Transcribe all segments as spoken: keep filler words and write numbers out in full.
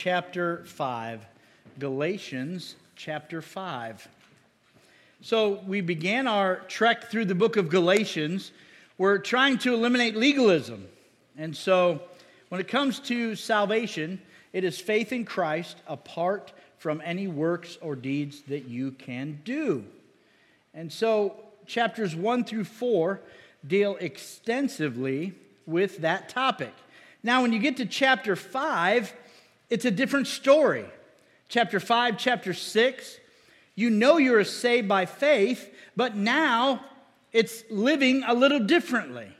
chapter five. Galatians chapter five. So we began our trek through the book of Galatians. We're trying to eliminate legalism. And so when it comes to salvation, it is faith in Christ apart from any works or deeds that you can do. And so chapters one through four deal extensively with that topic. Now when you get to chapter five, it's a different story. Chapter five, chapter six, you know you're saved by faith, but now it's living a little differently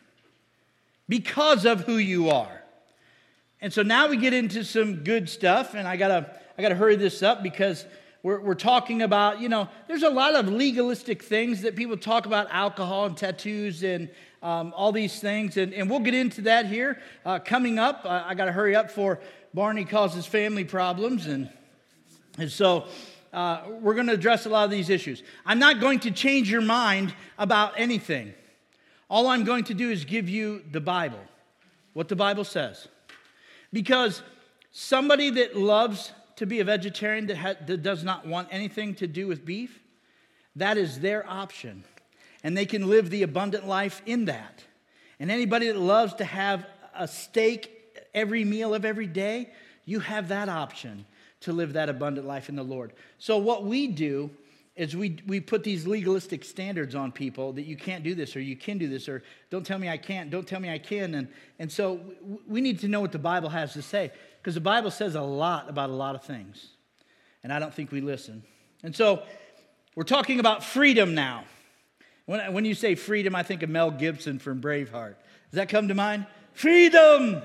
because of who you are. And so now we get into some good stuff, and I gotta I gotta hurry this up because we're we're talking about, you know, there's a lot of legalistic things that people talk about, alcohol and tattoos and um, all these things, and, and we'll get into that here uh, coming up. Uh, I gotta hurry up for Barney causes family problems, and and so uh, we're going to address a lot of these issues. I'm not going to change your mind about anything. All I'm going to do is give you the Bible, what the Bible says. Because somebody that loves to be a vegetarian that, ha- that does not want anything to do with beef, that is their option. And they can live the abundant life in that. And anybody that loves to have a steak every meal of every day, you have that option to live that abundant life in the Lord. So what we do is we we put these legalistic standards on people that you can't do this or you can do this or don't tell me I can't, don't tell me I can. And, and so we need to know what the Bible has to say because the Bible says a lot about a lot of things. And I don't think we listen. And so we're talking about freedom now. When, when you say freedom, I think of Mel Gibson from Braveheart. Does that come to mind? Freedom!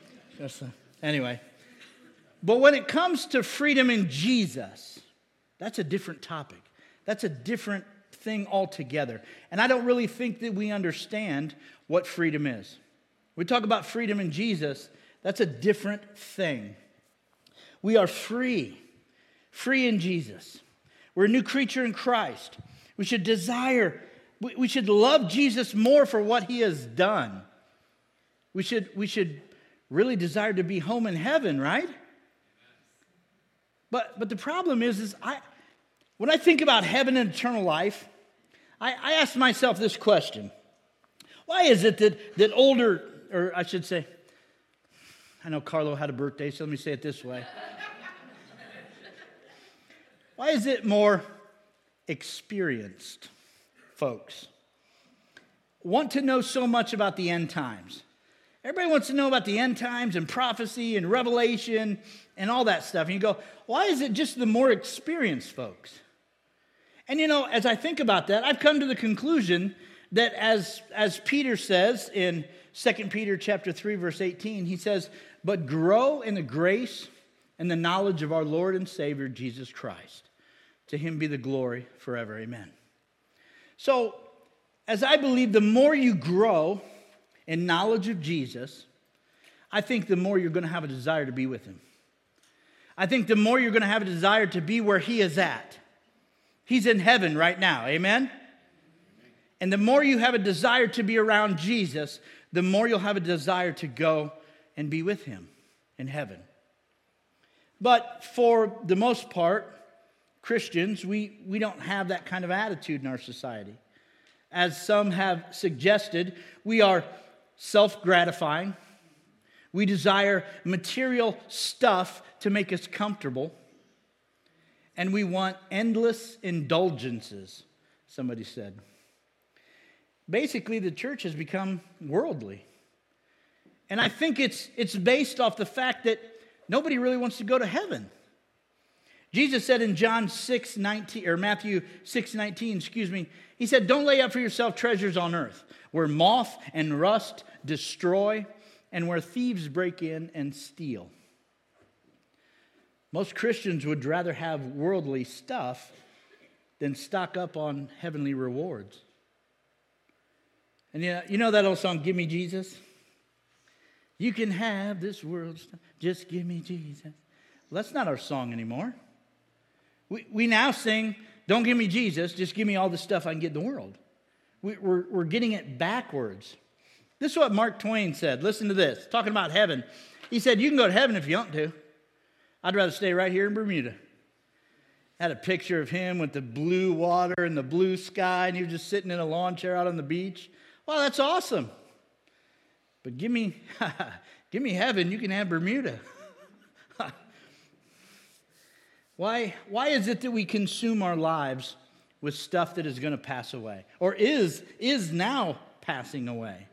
Anyway, but when it comes to freedom in Jesus, that's a different topic. That's a different thing altogether. And I don't really think that we understand what freedom is. We talk about freedom in Jesus, that's a different thing. We are free, free in Jesus. We're a new creature in Christ. We should desire, we should love Jesus more for what he has done. We should, we should really desire to be home in heaven, right? But but the problem is, is I when I think about heaven and eternal life, I, I ask myself this question. Why is it that, that older, or I should say, I know Carlo had a birthday, so let me say it this way. Why is it more experienced folks want to know so much about the end times? Everybody wants to know about the end times and prophecy and revelation and all that stuff. And you go, why is it just the more experienced folks? And you know, as I think about that, I've come to the conclusion that as, as Peter says in Second Peter chapter three, verse eighteen, he says, but grow in the grace and the knowledge of our Lord and Savior, Jesus Christ. To him be the glory forever. Amen. So, as I believe, the more you grow in knowledge of Jesus, I think the more you're going to have a desire to be with him. I think the more you're going to have a desire to be where he is at. He's in heaven right now, amen? And the more you have a desire to be around Jesus, the more you'll have a desire to go and be with him in heaven. But for the most part, Christians, we, we don't have that kind of attitude in our society. As some have suggested, we are self-gratifying. We desire material stuff to make us comfortable. And we want endless indulgences, somebody said. Basically, the church has become worldly. And I think it's, it's based off the fact that nobody really wants to go to heaven. Jesus said in John six nineteen, or Matthew six nineteen, excuse me, he said, don't lay up for yourself treasures on earth, where moth and rust destroy, and where thieves break in and steal. Most Christians would rather have worldly stuff than stock up on heavenly rewards. And you know, you know that old song, Give Me Jesus? You can have this world stuff, just give me Jesus. Well, that's not our song anymore. We, we now sing, don't give me Jesus, just give me all the stuff I can get in the world. We, we're, we're getting it backwards. This is what Mark Twain said. Listen to this. Talking about heaven. He said, you can go to heaven if you want to. I'd rather stay right here in Bermuda. I had a picture of him with the blue water and the blue sky, and he was just sitting in a lawn chair out on the beach. Well, that's awesome. But give me, give me heaven, you can have Bermuda. Why, why is it that we consume our lives with stuff that is going to pass away, or is, is now passing away?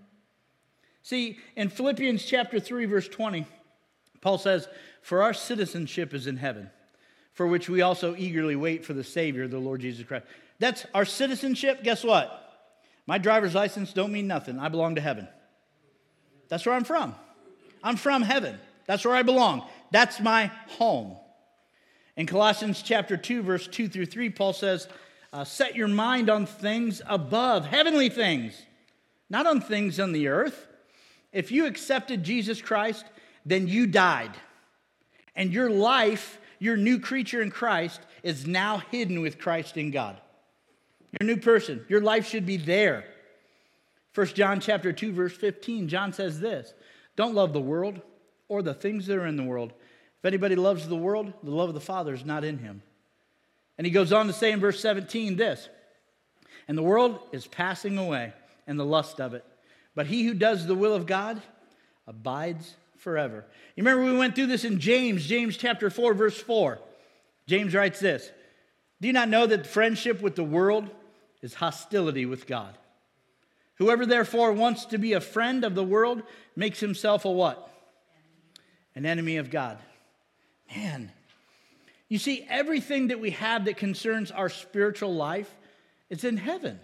See, in Philippians chapter three, verse twenty, Paul says, "For our citizenship is in heaven, for which we also eagerly wait for the Savior, the Lord Jesus Christ." That's our citizenship. Guess what? My driver's license don't mean nothing. I belong to heaven. That's where I'm from. I'm from heaven. That's where I belong. That's my home. In Colossians chapter two, verse two through three, Paul says, uh, set your mind on things above, heavenly things, not on things on the earth. If you accepted Jesus Christ, then you died. And your life, your new creature in Christ, is now hidden with Christ in God. You're a new person. Your life should be there. First John chapter two, verse fifteen, John says this, "Don't love the world or the things that are in the world. If anybody loves the world, the love of the Father is not in him." And he goes on to say in verse seventeen this, "And the world is passing away and the lust of it. But he who does the will of God abides forever." You remember we went through this in James, James chapter four, verse four. James writes this, "Do you not know that friendship with the world is hostility with God? Whoever therefore wants to be a friend of the world makes himself a what? An enemy of God." Man, you see, everything that we have that concerns our spiritual life is in heaven.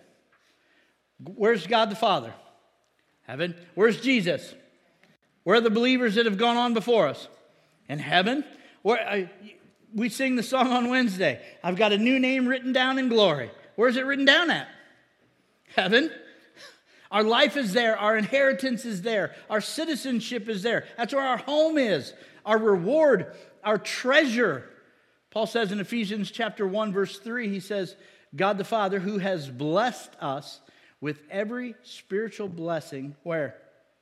Where's God the Father? Heaven. Where's Jesus? Where are the believers that have gone on before us? In heaven. Where I, we sing the song on Wednesday, "I've got a new name written down in glory." Where's it written down at? Heaven. Our life is there. Our inheritance is there. Our citizenship is there. That's where our home is. Our reward, our treasure. Paul says in Ephesians chapter one, verse three, he says, "God the Father, who has blessed us with every spiritual blessing," where?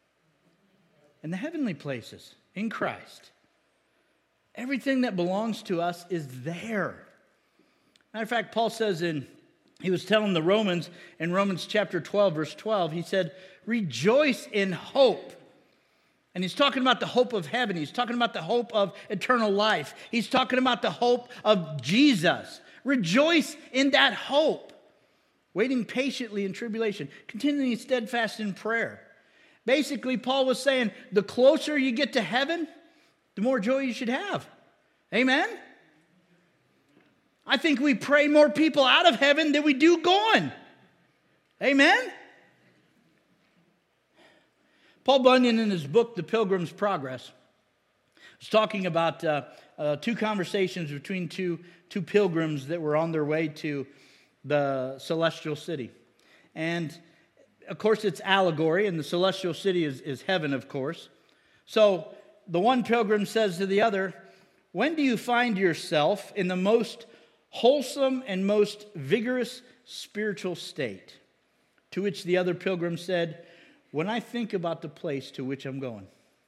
In the heavenly places, in Christ. Everything that belongs to us is there. Matter of fact, Paul says in, he was telling the Romans, in Romans chapter twelve, verse twelve, he said, "Rejoice in hope." And he's talking about the hope of heaven. He's talking about the hope of eternal life. He's talking about the hope of Jesus. Rejoice in that hope. Waiting patiently in tribulation. Continuing steadfast in prayer. Basically, Paul was saying, the closer you get to heaven, the more joy you should have. Amen? I think we pray more people out of heaven than we do going. Amen? Paul Bunyan, in his book, The Pilgrim's Progress, was talking about uh, uh, two conversations between two, two pilgrims that were on their way to the celestial city. And, of course, it's allegory, and the celestial city is, is heaven, of course. So the one pilgrim says to the other, "When do you find yourself in the most wholesome and most vigorous spiritual state?" To which the other pilgrim said, "When I think about the place to which I'm going."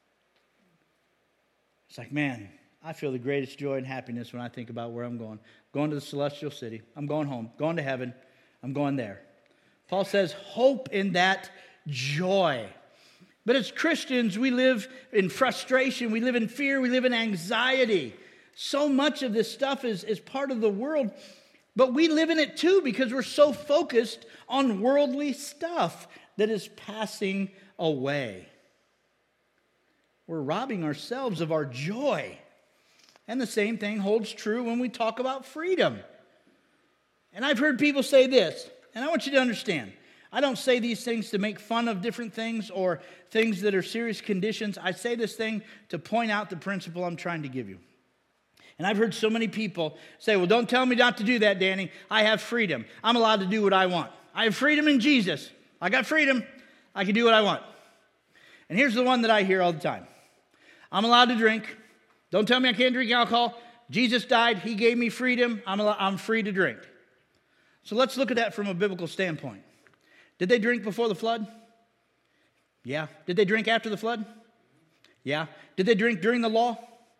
It's like, man, I feel the greatest joy and happiness when I think about where I'm going. Going to the celestial city. I'm going home. Going to heaven. I'm going there. Paul says, hope in that joy. But as Christians, we live in frustration. We live in fear. We live in anxiety. So much of this stuff is, is part of the world. But we live in it too because we're so focused on worldly stuff that is passing away. We're robbing ourselves of our joy. And the same thing holds true when we talk about freedom. And I've heard people say this, and I want you to understand. I don't say these things to make fun of different things or things that are serious conditions. I say this thing to point out the principle I'm trying to give you. And I've heard so many people say, "Well, don't tell me not to do that, Danny. I have freedom. I'm allowed to do what I want. I have freedom in Jesus. I got freedom. I can do what I want." And here's the one that I hear all the time. "I'm allowed to drink. Don't tell me I can't drink alcohol. Jesus died. He gave me freedom. I'm, allowed, I'm free to drink." So let's look at that from a biblical standpoint. Did they drink before the flood? Yeah. Did they drink after the flood? Yeah. Did they drink during the law?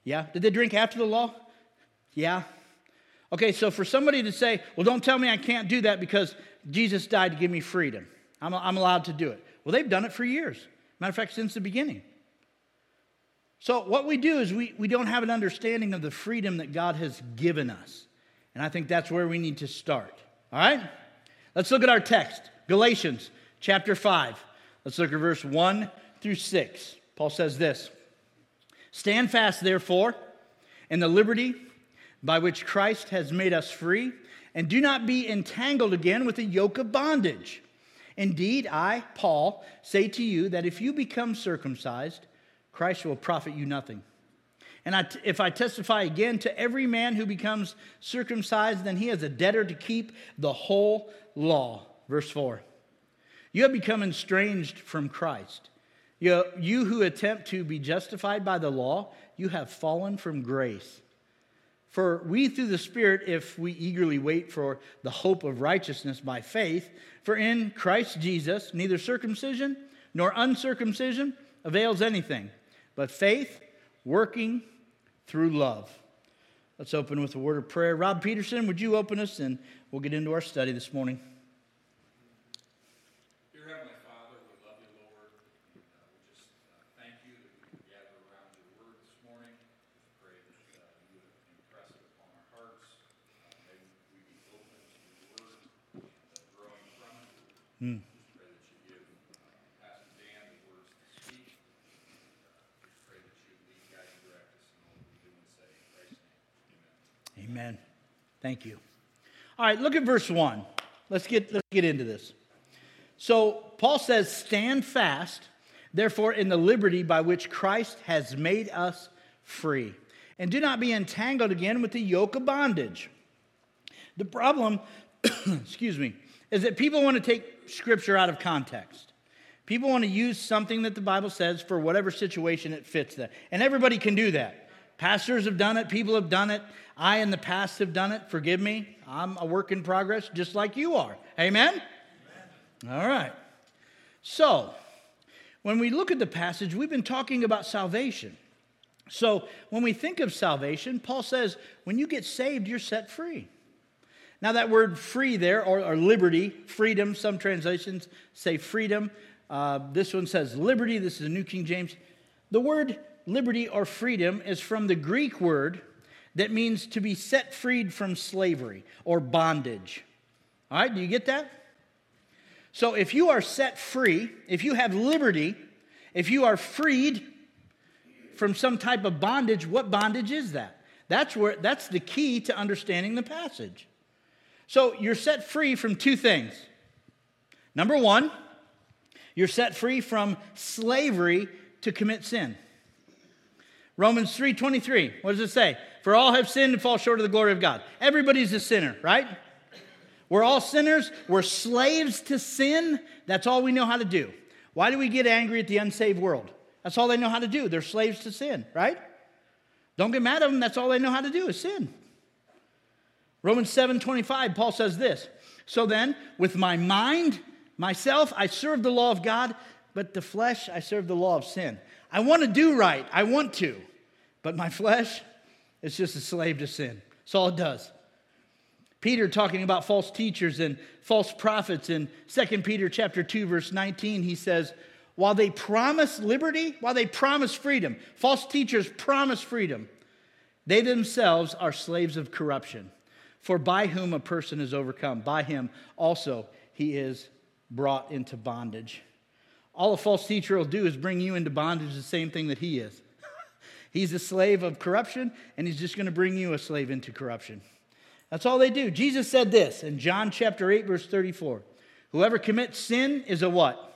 Yeah. Did they drink after the law? Yeah. Okay, so for somebody to say, well, don't tell me I can't do that because Jesus died to give me freedom. I'm, I'm allowed to do it. Well, they've done it for years. Matter of fact, since the beginning. So what we do is we, we don't have an understanding of the freedom that God has given us. And I think that's where we need to start. All right? Let's look at our text. Galatians chapter five. Let's look at verse one through six. Paul says this. Stand fast, therefore, in the liberty by which Christ has made us free, and do not be entangled again with the yoke of bondage. Indeed, I, Paul, say to you that if you become circumcised, Christ will profit you nothing. And I, if I testify again to every man who becomes circumcised, then he is a debtor to keep the whole law. Verse four. You have become estranged from Christ. You, you who attempt to be justified by the law, you have fallen from grace. For we through the Spirit, if we eagerly wait for the hope of righteousness by faith, for in Christ Jesus neither circumcision nor uncircumcision avails anything, but faith working through love. Let's open with a word of prayer. Rob Peterson, would you open us and we'll get into our study this morning. Dear Heavenly Father, we love you, Lord. Uh, we just uh, thank you that we can gather around your word this morning. We pray that uh, you would impress it upon our hearts. Uh, may we be open to your word, uh, growing from it. Hmm. We pray that you give uh, Pastor Dan the words to speak. And, uh, we pray that you lead, guide, and direct us in all that we do and say. In Christ's name, amen. Amen. Thank you. All right, look at verse one. Let's get, let's get into this. So Paul says, stand fast, therefore, in the liberty by which Christ has made us free. And do not be entangled again with the yoke of bondage. The problem, excuse me, is that people want to take Scripture out of context. People want to use something that the Bible says for whatever situation it fits them. And everybody can do that. Pastors have done it. People have done it. I in the past have done it. Forgive me. I'm a work in progress just like you are. Amen? Amen. All right. So, when we look at the passage, we've been talking about salvation. So, when we think of salvation, Paul says, when you get saved, you're set free. Now, that word free there, or, or liberty, freedom, some translations say freedom. Uh, this one says liberty. This is a New King James. The word liberty or freedom is from the Greek word that means to be set freed from slavery or bondage. All right, do you get that? So if you are set free, if you have liberty, if you are freed from some type of bondage, what bondage is that? That's where that's the key to understanding the passage. So you're set free from two things. Number one, you're set free from slavery to commit sin. Romans three twenty-three, what does it say? For all have sinned and fall short of the glory of God. Everybody's a sinner, right? We're all sinners. We're slaves to sin. That's all we know how to do. Why do we get angry at the unsaved world? That's all they know how to do. They're slaves to sin, right? Don't get mad at them. That's all they know how to do is sin. Romans seven twenty-five, Paul says this. So then, with my mind, myself, I serve the law of God, but the flesh, I serve the law of sin. I want to do right. I want to. But my flesh is just a slave to sin. That's all it does. Peter talking about false teachers and false prophets in Second Peter chapter two, verse nineteen, he says, while they promise liberty, while they promise freedom, false teachers promise freedom, they themselves are slaves of corruption. For by whom a person is overcome, by him also he is brought into bondage. All a false teacher will do is bring you into bondage, the same thing that he is. He's a slave of corruption, and he's just going to bring you a slave into corruption. That's all they do. Jesus said this in John chapter eight, verse thirty-four. Whoever commits sin is a what?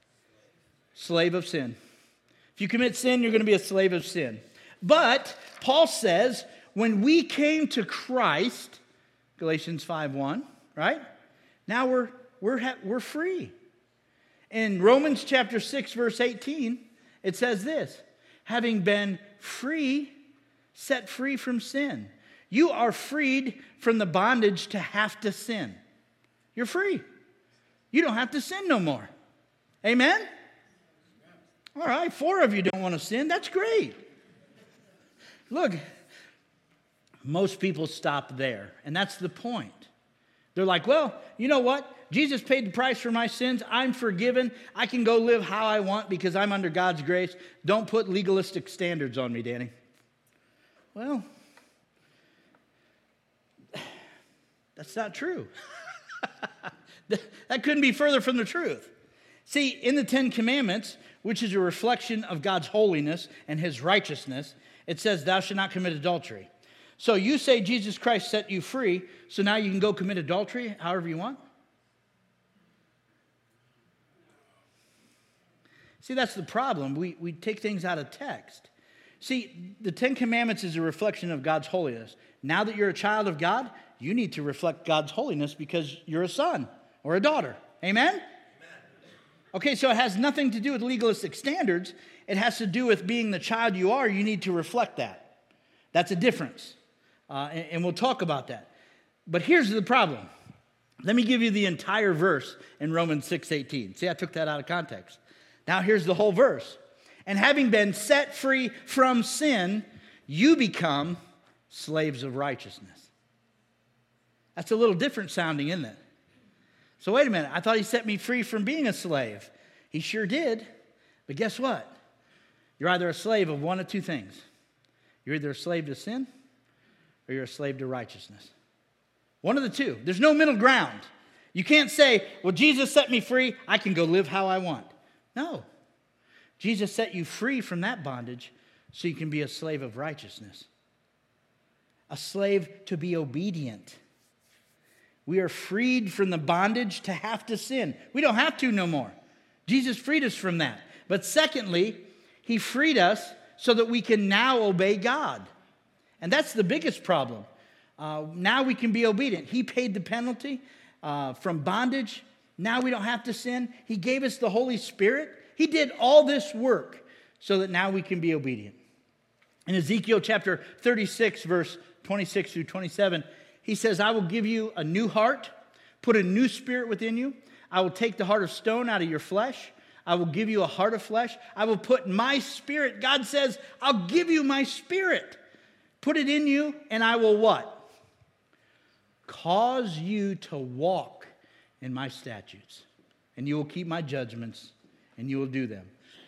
Slave of sin. If you commit sin, you're going to be a slave of sin. But Paul says, when we came to Christ, Galatians five one, right? Now we're we're ha- we're free. In Romans chapter six, verse eighteen, it says this, having been free, set free from sin. You are freed from the bondage to have to sin. You're free. You don't have to sin no more. Amen? All right, four of you don't want to sin. That's great. Look, most people stop there, and that's the point. They're like, well, you know what? Jesus paid the price for my sins. I'm forgiven. I can go live how I want because I'm under God's grace. Don't put legalistic standards on me, Danny. Well, that's not true. That couldn't be further from the truth. See, in the Ten Commandments, which is a reflection of God's holiness and his righteousness, it says, thou shalt not commit adultery. So you say Jesus Christ set you free, so now you can go commit adultery however you want? See, that's the problem. We, we take things out of text. See, the Ten Commandments is a reflection of God's holiness. Now that you're a child of God, you need to reflect God's holiness because you're a son or a daughter. Amen? Amen. Okay, so it has nothing to do with legalistic standards. It has to do with being the child you are. You need to reflect that. That's a difference. Uh, and, and we'll talk about that. But here's the problem. Let me give you the entire verse in Romans six eighteen. See, I took that out of context. Now here's the whole verse. And having been set free from sin, you become slaves of righteousness. That's a little different sounding, isn't it? So wait a minute. I thought he set me free from being a slave. He sure did. But guess what? You're either a slave of one of two things. You're either a slave to sin or you're a slave to righteousness. One of the two. There's no middle ground. You can't say, well, Jesus set me free. I can go live how I want. No. Jesus set you free from that bondage so you can be a slave of righteousness. A slave to be obedient. We are freed from the bondage to have to sin. We don't have to no more. Jesus freed us from that. But secondly, he freed us so that we can now obey God. And that's the biggest problem. Uh, now we can be obedient. He paid the penalty uh, from bondage. Now we don't have to sin. He gave us the Holy Spirit. He did all this work so that now we can be obedient. In Ezekiel chapter thirty-six, verse twenty-six through twenty-seven, he says, I will give you a new heart, put a new spirit within you. I will take the heart of stone out of your flesh. I will give you a heart of flesh. I will put my spirit. God says, I'll give you my spirit. Put it in you, and I will what? Cause you to walk in my statutes. And you will keep my judgments, and you will do them.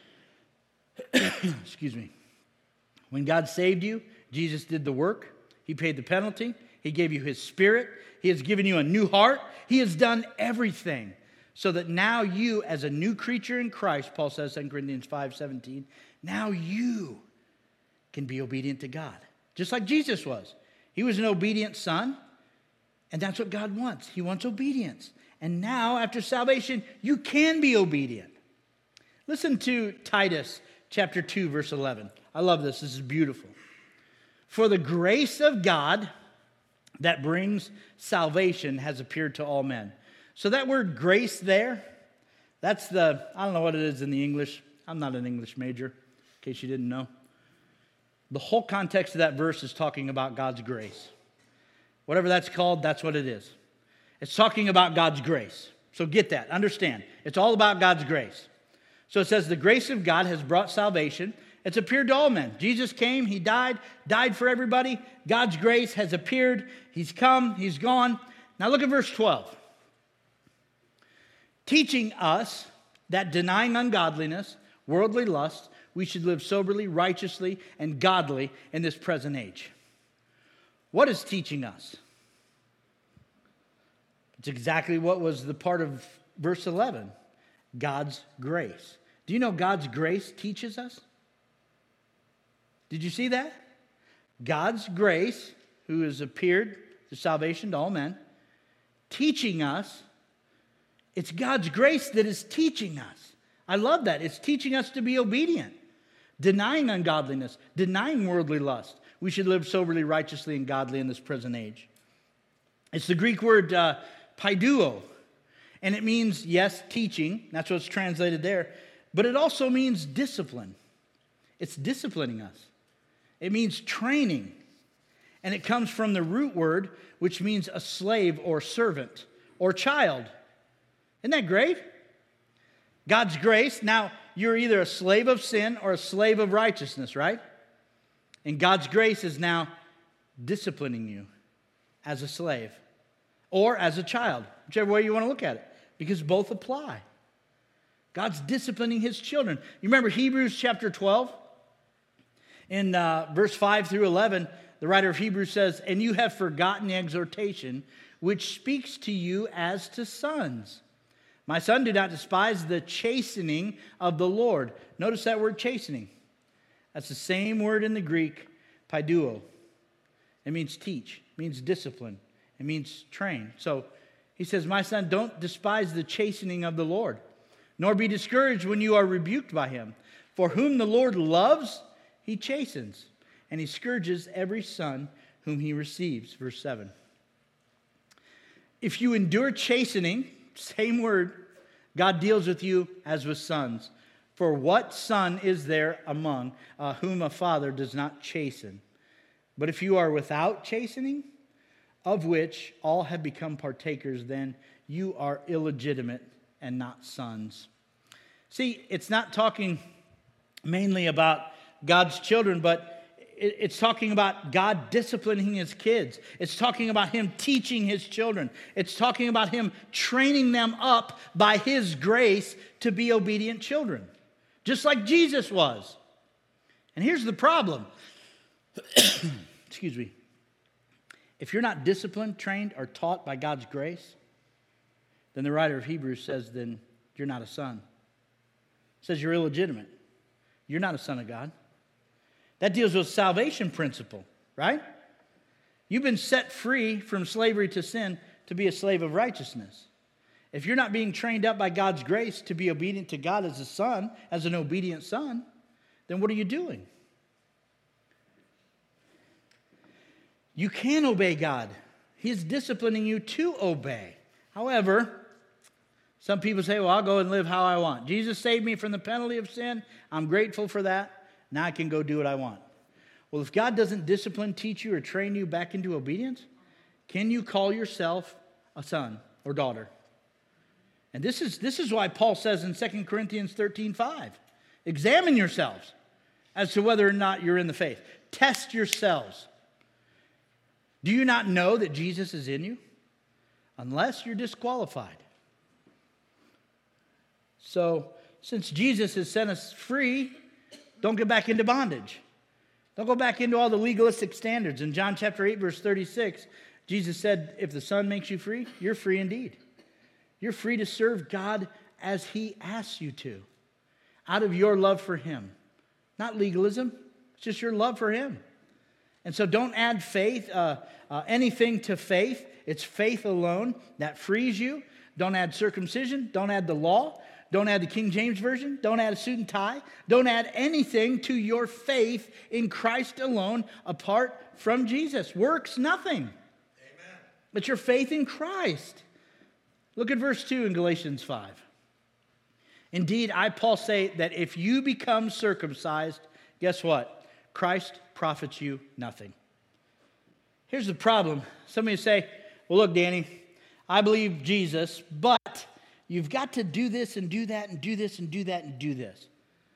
Excuse me. When God saved you, Jesus did the work. He paid the penalty. He gave you his spirit. He has given you a new heart. He has done everything so that now you, as a new creature in Christ, Paul says, Second Corinthians five seventeen, now you can be obedient to God. Just like Jesus was. He was an obedient son, and that's what God wants. He wants obedience. And now, after salvation, you can be obedient. Listen to Titus chapter two, verse eleven. I love this. This is beautiful. For the grace of God that brings salvation has appeared to all men. So that word grace there, that's the, I don't know what it is in the English. I'm not an English major, in case you didn't know. The whole context of that verse is talking about God's grace. Whatever that's called, that's what it is. It's talking about God's grace. So get that. Understand. It's all about God's grace. So it says the grace of God has brought salvation. It's appeared to all men. Jesus came. He died. Died for everybody. God's grace has appeared. He's come. He's gone. Now look at verse twelve. Teaching us that denying ungodliness, worldly lust, we should live soberly, righteously, and godly in this present age. What is teaching us? It's exactly what was the part of verse eleven. God's grace. Do you know God's grace teaches us? Did you see that? God's grace, who has appeared to salvation to all men, teaching us. It's God's grace that is teaching us. I love that. It's teaching us to be obedient. Denying ungodliness, denying worldly lust. We should live soberly, righteously, and godly in this present age. It's the Greek word uh, paiduo. And it means, yes, teaching. That's what it's translated there. But it also means discipline. It's disciplining us. It means training. And it comes from the root word, which means a slave or servant or child. Isn't that great? God's grace. Now, you're either a slave of sin or a slave of righteousness, right? And God's grace is now disciplining you as a slave or as a child, whichever way you want to look at it, because both apply. God's disciplining his children. You remember Hebrews chapter twelve? In uh, verse five through eleven, the writer of Hebrews says, "And you have forgotten the exhortation which speaks to you as to sons. My son, do not despise the chastening of the Lord." Notice that word chastening. That's the same word in the Greek, paiduo. It means teach. It means discipline. It means train. So he says, "My son, don't despise the chastening of the Lord, nor be discouraged when you are rebuked by him. For whom the Lord loves, he chastens, and he scourges every son whom he receives." Verse seven. If you endure chastening, same word, God deals with you as with sons. For what son is there among uh, whom a father does not chasten? But if you are without chastening, of which all have become partakers, then you are illegitimate and not sons. See, it's not talking mainly about God's children, but it's talking about God disciplining his kids. It's talking about him teaching his children. It's talking about him training them up by his grace to be obedient children, just like Jesus was. And here's the problem. Excuse me. If you're not disciplined, trained, or taught by God's grace, then the writer of Hebrews says, then you're not a son. It says you're illegitimate. You're not a son of God. That deals with salvation principle, right? You've been set free from slavery to sin to be a slave of righteousness. If you're not being trained up by God's grace to be obedient to God as a son, as an obedient son, then what are you doing? You can obey God. He is disciplining you to obey. However, some people say, well, I'll go and live how I want. Jesus saved me from the penalty of sin. I'm grateful for that. Now I can go do what I want. Well, if God doesn't discipline, teach you, or train you back into obedience, can you call yourself a son or daughter? And this is, this is why Paul says in Second Corinthians thirteen five, examine yourselves as to whether or not you're in the faith. Test yourselves. Do you not know that Jesus is in you? Unless you're disqualified. So, since Jesus has set us free, don't get back into bondage. Don't go back into all the legalistic standards. In John chapter eight, verse thirty-six, Jesus said, if the Son makes you free, you're free indeed. You're free to serve God as he asks you to, out of your love for him. Not legalism. It's just your love for him. And so don't add faith, uh, uh, anything to faith. It's faith alone that frees you. Don't add circumcision. Don't add the law. Don't add the King James Version. Don't add a suit and tie. Don't add anything to your faith in Christ alone apart from Jesus. Works nothing. Amen. But your faith in Christ. Look at verse two in Galatians five. Indeed, I, Paul, say that if you become circumcised, guess what? Christ profits you nothing. Here's the problem. Some of you say, well, look, Danny, I believe Jesus, but you've got to do this and do that and do this and do that and do this.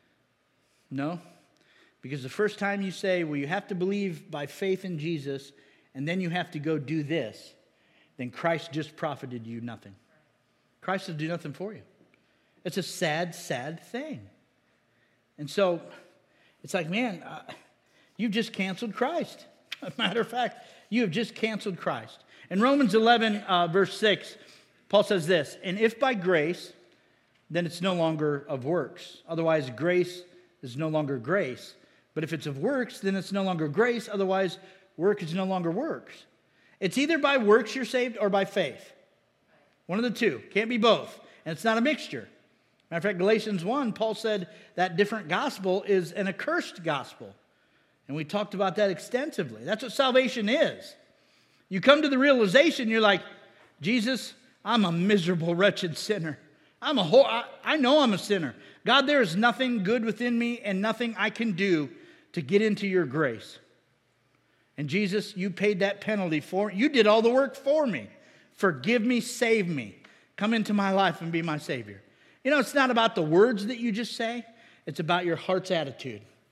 No, because the first time you say, well, you have to believe by faith in Jesus, and then you have to go do this, then Christ just profited you nothing. Christ will do nothing for you. It's a sad, sad thing. And so it's like, man, uh, you've just canceled Christ. As a matter of fact, you have just canceled Christ. In Romans eleven, uh, verse six, Paul says this, and if by grace, then it's no longer of works. Otherwise, grace is no longer grace. But if it's of works, then it's no longer grace. Otherwise, work is no longer works. It's either by works you're saved or by faith. One of the two. Can't be both. And it's not a mixture. Matter of fact, Galatians one, Paul said that different gospel is an accursed gospel. And we talked about that extensively. That's what salvation is. You come to the realization, you're like, Jesus, I'm a miserable, wretched sinner. I'm a whole, I, I know I'm a sinner. God, there is nothing good within me and nothing I can do to get into your grace. And Jesus, you paid that penalty for, you did all the work for me. Forgive me, save me. Come into my life and be my Savior. You know, it's not about the words that you just say. It's about your heart's attitude.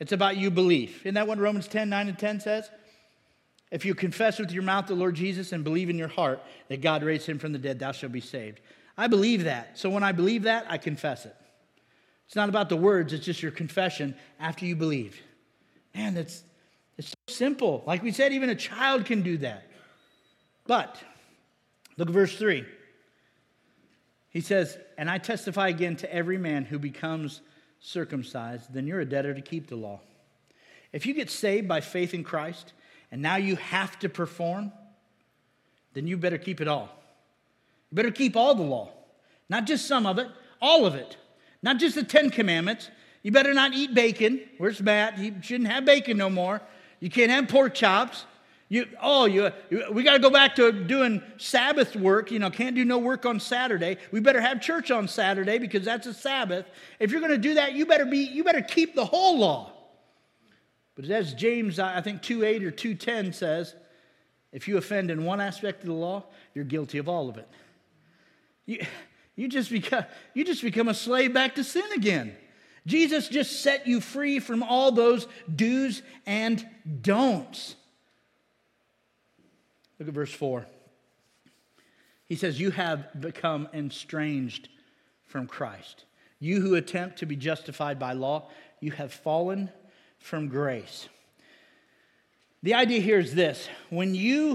It's about you belief. Isn't that what Romans ten, nine and ten says? If you confess with your mouth the Lord Jesus and believe in your heart that God raised him from the dead, thou shalt be saved. I believe that. So when I believe that, I confess it. It's not about the words, it's just your confession after you believe. Man, it's, it's so simple. Like we said, even a child can do that. But, look at verse three. He says, and I testify again to every man who becomes circumcised, then you're a debtor to keep the law. If you get saved by faith in Christ, and now you have to perform, then you better keep it all. You better keep all the law. Not just some of it, all of it. Not just the Ten Commandments. You better not eat bacon. Where's Matt? He shouldn't have bacon no more. You can't have pork chops. You, oh, you, we got to go back to doing Sabbath work. You know, can't do no work on Saturday. We better have church on Saturday because that's a Sabbath. If you're going to do that, you better be, you better keep the whole law. But as James, I think two eight or two ten says, if you offend in one aspect of the law, you're guilty of all of it. You, you just become, you just become a slave back to sin again. Jesus just set you free from all those do's and don'ts. Look at verse four. He says, you have become estranged from Christ. You who attempt to be justified by law, you have fallen from grace. The idea here is this. When you,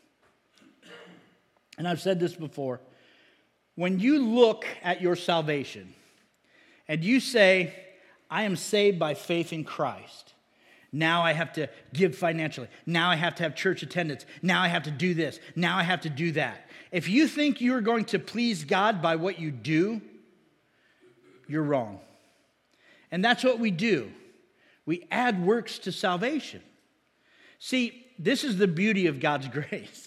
and I've said this before, when you look at your salvation and you say, I am saved by faith in Christ, now I have to give financially. Now I have to have church attendance. Now I have to do this. Now I have to do that. If you think you're going to please God by what you do, you're wrong. And that's what we do. We add works to salvation. See, this is the beauty of God's grace.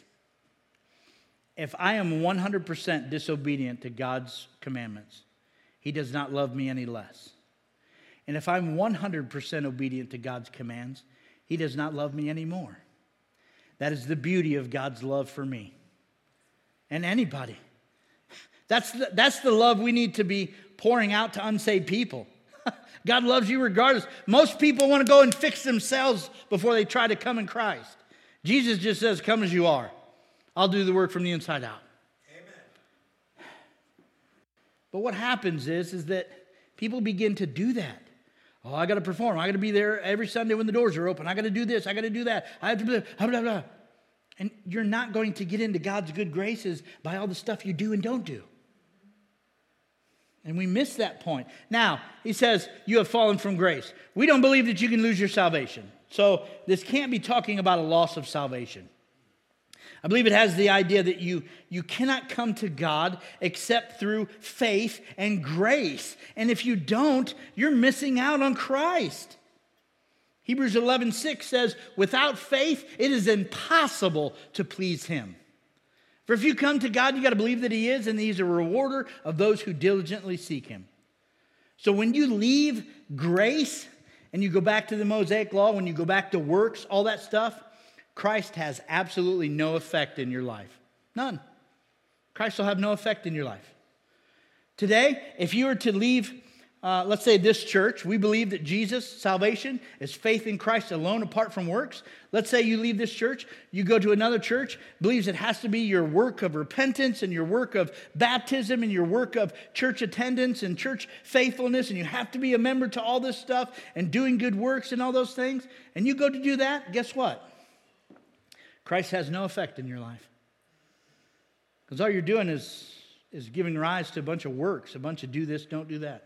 If I am one hundred percent disobedient to God's commandments, He does not love me any less. And if I'm one hundred percent obedient to God's commands, He does not love me anymore. That is the beauty of God's love for me and anybody. That's the, that's the love we need to be pouring out to unsaved people. God loves you regardless. Most people want to go and fix themselves before they try to come in Christ. Jesus just says, come as you are. I'll do the work from the inside out. Amen. But what happens is, is that people begin to do that. Oh, I got to perform. I got to be there every Sunday when the doors are open. I got to do this. I got to do that. I have to blah, blah, blah, blah. And you're not going to get into God's good graces by all the stuff you do and don't do. And we miss that point. Now, he says, you have fallen from grace. We don't believe that you can lose your salvation. So this can't be talking about a loss of salvation. I believe it has the idea that you, you cannot come to God except through faith and grace. And if you don't, you're missing out on Christ. Hebrews eleven six says, without faith, it is impossible to please Him. For if you come to God, you got to believe that He is, and He's a rewarder of those who diligently seek Him. So when you leave grace and you go back to the Mosaic Law, when you go back to works, all that stuff, Christ has absolutely no effect in your life. None. Christ will have no effect in your life. Today, if you were to leave, uh, let's say this church, we believe that Jesus' salvation is faith in Christ alone apart from works. Let's say you leave this church, you go to another church, believes it has to be your work of repentance and your work of baptism and your work of church attendance and church faithfulness, and you have to be a member to all this stuff and doing good works and all those things, and you go to do that, guess what? Christ has no effect in your life. Because all you're doing is, is giving rise to a bunch of works, a bunch of do this, don't do that.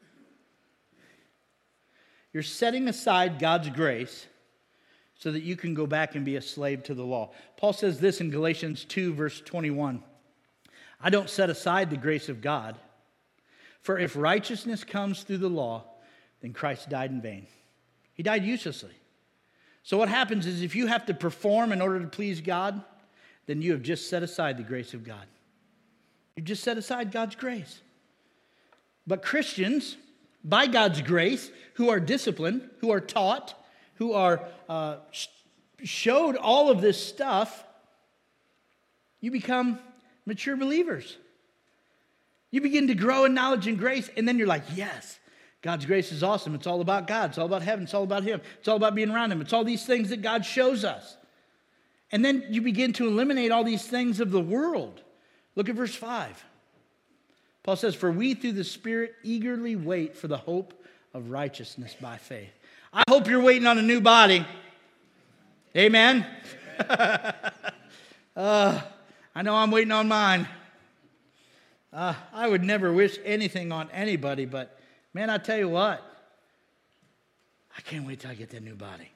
You're setting aside God's grace so that you can go back and be a slave to the law. Paul says this in Galatians two, verse twenty-one. I don't set aside the grace of God, for if righteousness comes through the law, then Christ died in vain. He died uselessly. So what happens is if you have to perform in order to please God, then you have just set aside the grace of God. You've just set aside God's grace. But Christians, by God's grace, who are disciplined, who are taught, who are uh, showed all of this stuff, you become mature believers. You begin to grow in knowledge and grace, and then you're like, yes, God's grace is awesome. It's all about God. It's all about heaven. It's all about Him. It's all about being around Him. It's all these things that God shows us. And then you begin to eliminate all these things of the world. Look at verse five. Paul says, for we through the Spirit eagerly wait for the hope of righteousness by faith. I hope you're waiting on a new body. Amen? Amen. uh, I know I'm waiting on mine. Uh, I would never wish anything on anybody, but man, I tell you what, I can't wait till I get that new body.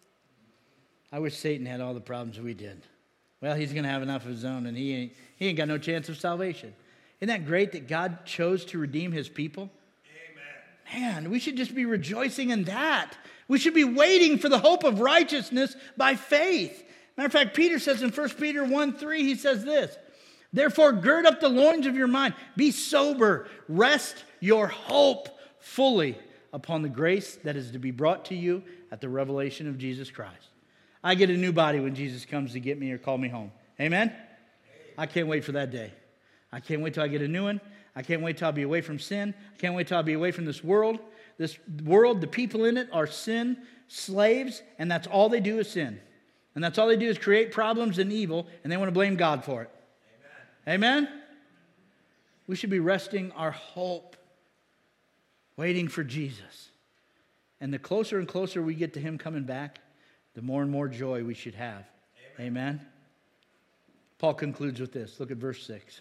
I wish Satan had all the problems we did. Well, he's going to have enough of his own, and he ain't, he ain't got no chance of salvation. Isn't that great that God chose to redeem His people? Amen. Man, we should just be rejoicing in that. We should be waiting for the hope of righteousness by faith. Matter of fact, Peter says in First Peter one three, he says this, therefore gird up the loins of your mind, be sober, rest your hope fully upon the grace that is to be brought to you at the revelation of Jesus Christ. I get a new body when Jesus comes to get me or call me home. Amen? I can't wait for that day. I can't wait till I get a new one. I can't wait till I'll be away from sin. I can't wait till I'll be away from this world. This world, the people in it are sin slaves, and that's all they do is sin. And that's all they do is create problems and evil, and they want to blame God for it. Amen? Amen? We should be resting our hope, waiting for Jesus. And the closer and closer we get to Him coming back, the more and more joy we should have. Amen? Amen? Paul concludes with this. Look at verse six.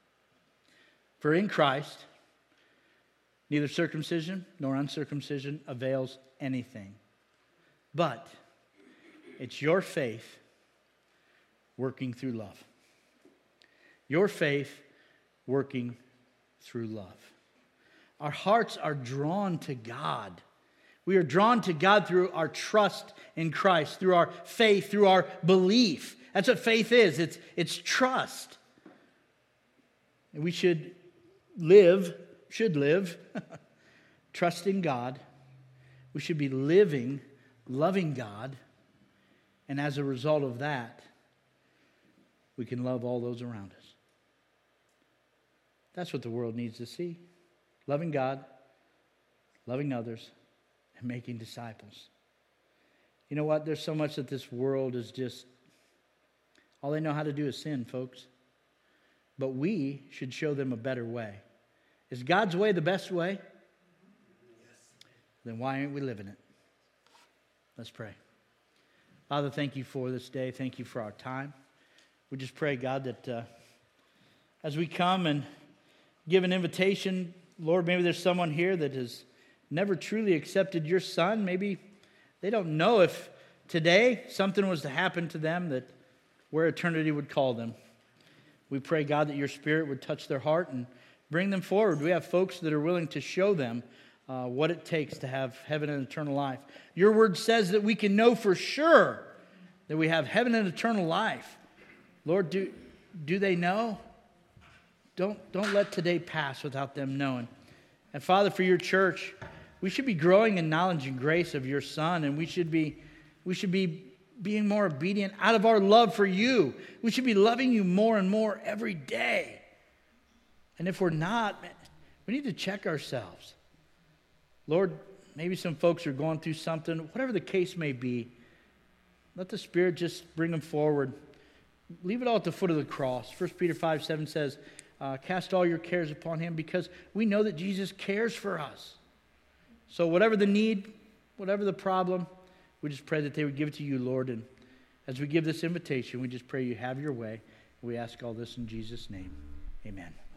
For in Christ, neither circumcision nor uncircumcision avails anything. But it's your faith working through love. Your faith working through love. Our hearts are drawn to God. We are drawn to God through our trust in Christ, through our faith, through our belief. That's what faith is. It's, it's trust. And we should live, should live, trusting God. We should be living, loving God. And as a result of that, we can love all those around us. That's what the world needs to see. Loving God, loving others, and making disciples. You know what? There's so much that this world is just, all they know how to do is sin, folks. But we should show them a better way. Is God's way the best way? Yes. Then why aren't we living it? Let's pray. Father, thank you for this day. Thank you for our time. We just pray, God, that uh, as we come and give an invitation, Lord, maybe there's someone here that has never truly accepted your Son. Maybe they don't know if today something was to happen to them that where eternity would call them. We pray, God, that your Spirit would touch their heart and bring them forward. We have folks that are willing to show them uh, what it takes to have heaven and eternal life. Your word says that we can know for sure that we have heaven and eternal life. Lord, do, do they know? Don't, don't let today pass without them knowing. And Father, for your church, we should be growing in knowledge and grace of your Son, and we should be, we should be being more obedient out of our love for you. We should be loving you more and more every day. And if we're not, man, we need to check ourselves. Lord, maybe some folks are going through something, whatever the case may be. Let the Spirit just bring them forward. Leave it all at the foot of the cross. First Peter five seven says, uh, cast all your cares upon Him because we know that Jesus cares for us. So whatever the need, whatever the problem, we just pray that they would give it to you, Lord. And as we give this invitation, we just pray you have your way. We ask all this in Jesus' name. Amen.